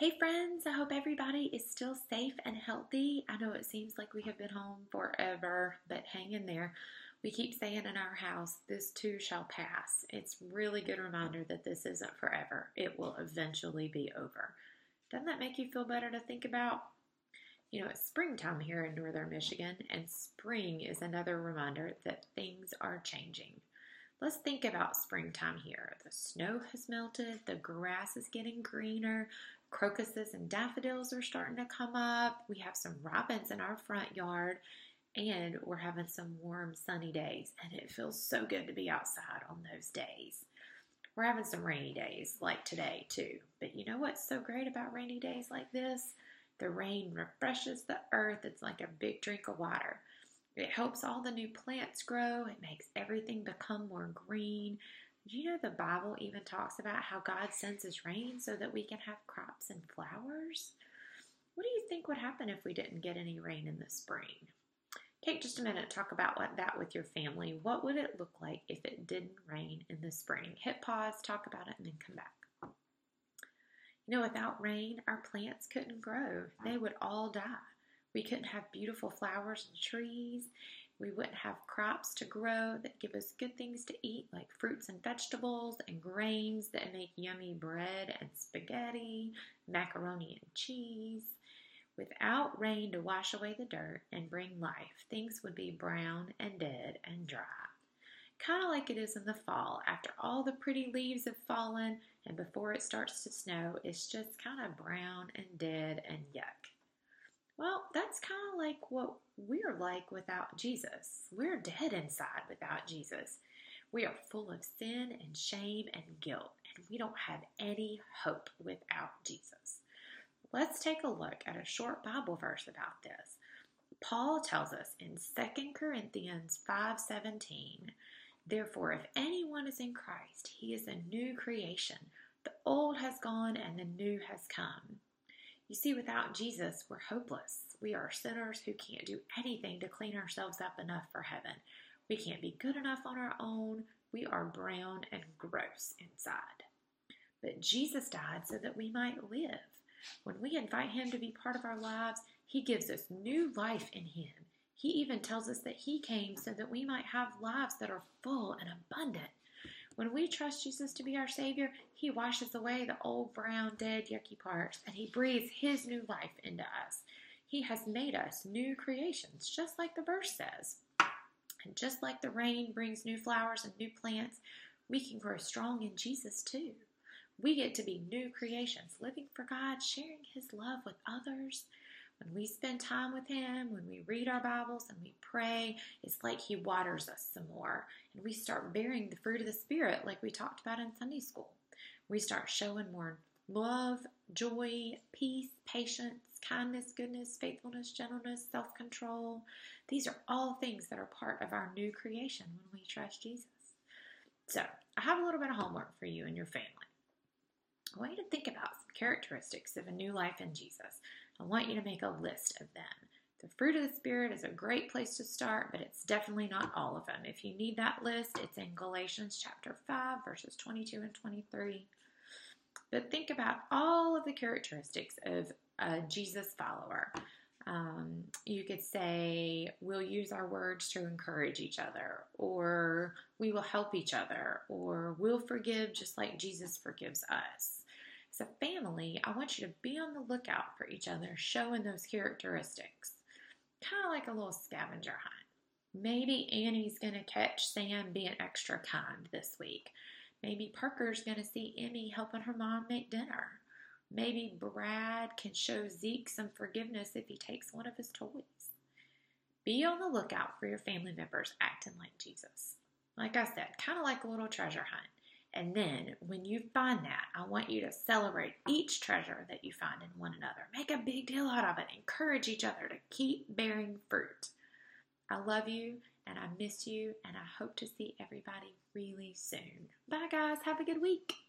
Hey friends, I hope everybody is still safe and healthy. I know it seems like we have been home forever, but hang in there. We keep saying in our house, this too shall pass. It's a really good reminder that this isn't forever. It will eventually be over. Doesn't that make you feel better to think about? It's springtime here in northern Michigan, and spring is another reminder that things are changing. Let's think about springtime here. The snow has melted, the grass is getting greener, crocuses and daffodils are starting to come up. We have some robins in our front yard, and we're having some warm, sunny days, and it feels so good to be outside on those days. We're having some rainy days like today, too. But you know what's so great about rainy days like this? The rain refreshes the earth. It's like a big drink of water. It helps all the new plants grow. It makes everything become more green. Do you know the Bible even talks about how God sends his rain so that we can have crops and flowers? What do you think would happen if we didn't get any rain in the spring? Take just a minute to talk about that with your family. What would it look like if it didn't rain in the spring? Hit pause, talk about it, and then come back. Without rain, our plants couldn't grow. They would all die. We couldn't have beautiful flowers and trees. We wouldn't have crops to grow that give us good things to eat, like fruits and vegetables and grains that make yummy bread and spaghetti, macaroni and cheese. Without rain to wash away the dirt and bring life, things would be brown and dead and dry. Kind of like it is in the fall. After all the pretty leaves have fallen and before it starts to snow, it's just kind of brown and dead and yuck. Well, that's kind of like what we're like without Jesus. We're dead inside without Jesus. We are full of sin and shame and guilt, and we don't have any hope without Jesus. Let's take a look at a short Bible verse about this. Paul tells us in 2 Corinthians 5:17, "Therefore, if anyone is in Christ, he is a new creation. The old has gone and the new has come." You see, without Jesus, we're hopeless. We are sinners who can't do anything to clean ourselves up enough for heaven. We can't be good enough on our own. We are brown and gross inside. But Jesus died so that we might live. When we invite him to be part of our lives, he gives us new life in him. He even tells us that he came so that we might have lives that are full and abundant. When we trust Jesus to be our Savior, he washes away the old, brown, dead, yucky parts, and he breathes his new life into us. He has made us new creations, just like the verse says. And just like the rain brings new flowers and new plants, we can grow strong in Jesus too. We get to be new creations, living for God, sharing his love with others. When we spend time with him, when we read our Bibles and we pray, it's like he waters us some more. And we start bearing the fruit of the Spirit like we talked about in Sunday school. We start showing more love, joy, peace, patience, kindness, goodness, faithfulness, gentleness, self-control. These are all things that are part of our new creation when we trust Jesus. So, I have a little bit of homework for you and your family. I want you to think about some characteristics of a new life in Jesus. I want you to make a list of them. The fruit of the Spirit is a great place to start, but it's definitely not all of them. If you need that list, it's in Galatians chapter 5, verses 22 and 23. But think about all of the characteristics of a Jesus follower. You could say, we'll use our words to encourage each other, or we will help each other, or we'll forgive just like Jesus forgives us. As a family, I want you to be on the lookout for each other, showing those characteristics. Kind of like a little scavenger hunt. Maybe Annie's going to catch Sam being extra kind this week. Maybe Parker's going to see Emmy helping her mom make dinner. Maybe Brad can show Zeke some forgiveness if he takes one of his toys. Be on the lookout for your family members acting like Jesus. Like I said, kind of like a little treasure hunt. And then, when you find that, I want you to celebrate each treasure that you find in one another. Make a big deal out of it. Encourage each other to keep bearing fruit. I love you, and I miss you, and I hope to see everybody really soon. Bye, guys. Have a good week.